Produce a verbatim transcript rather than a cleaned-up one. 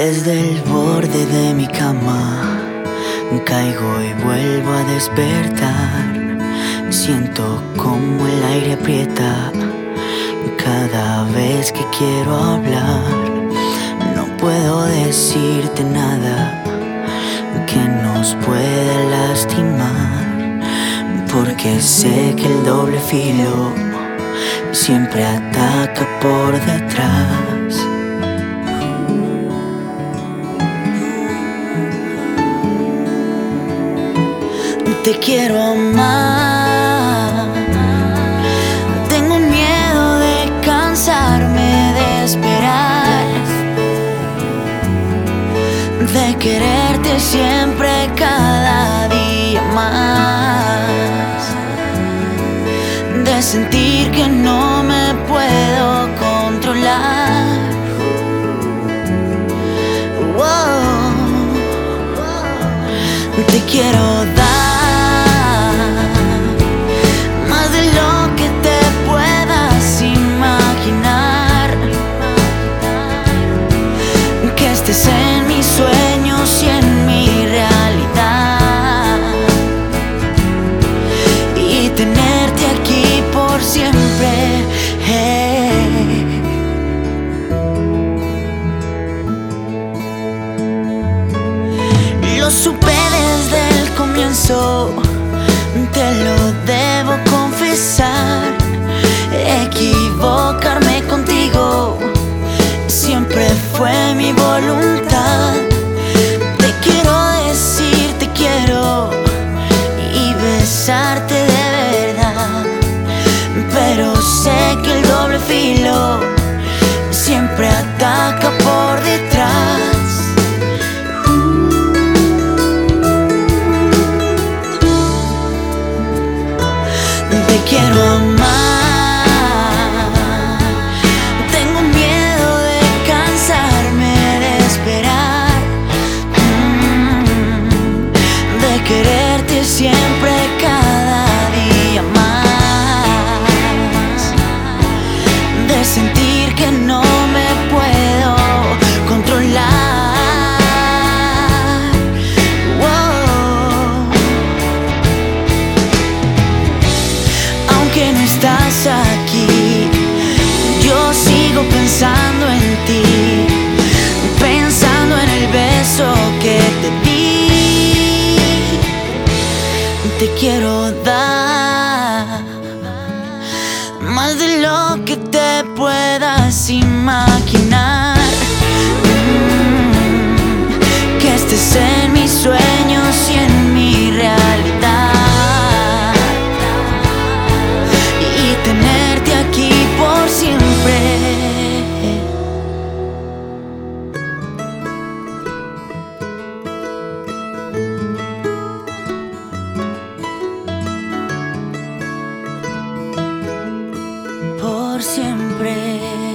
Desde el borde de mi cama caigo y vuelvo a despertar. Siento como el aire aprieta cada vez que quiero hablar. No puedo decirte nada que nos pueda lastimar, porque sé que el doble filo siempre ataca por detrás. Te quiero amar. Tengo miedo de cansarme de esperar, de quererte siempre cada día más, de sentir que no me puedo controlar. Wow. Te quiero dar más de lo que te puedas imaginar, que estés en mis sueños y en mi realidad, y tenerte aquí por siempre. Hey. Lo supe desde el comienzo, te lo debo confesar. Equivocarme contigo siempre fue mi voluntad. Te quiero decir te quiero y besarte de verdad, pero sé que el doble filo siempre ataca por detrás. Te quiero amar. Tengo miedo de cansarme de esperar, mm, de quererte siempre cada día más, de sentir que no me puedo controlar. Wow. Aunque no estás aquí, yo sigo pensando en ti, pensando en el beso que te di. Te quiero dar más de lo que te puedas imaginar, mm, que estés en mis sueños y en mi realidad, y tenerte aquí por siempre. Por siempre.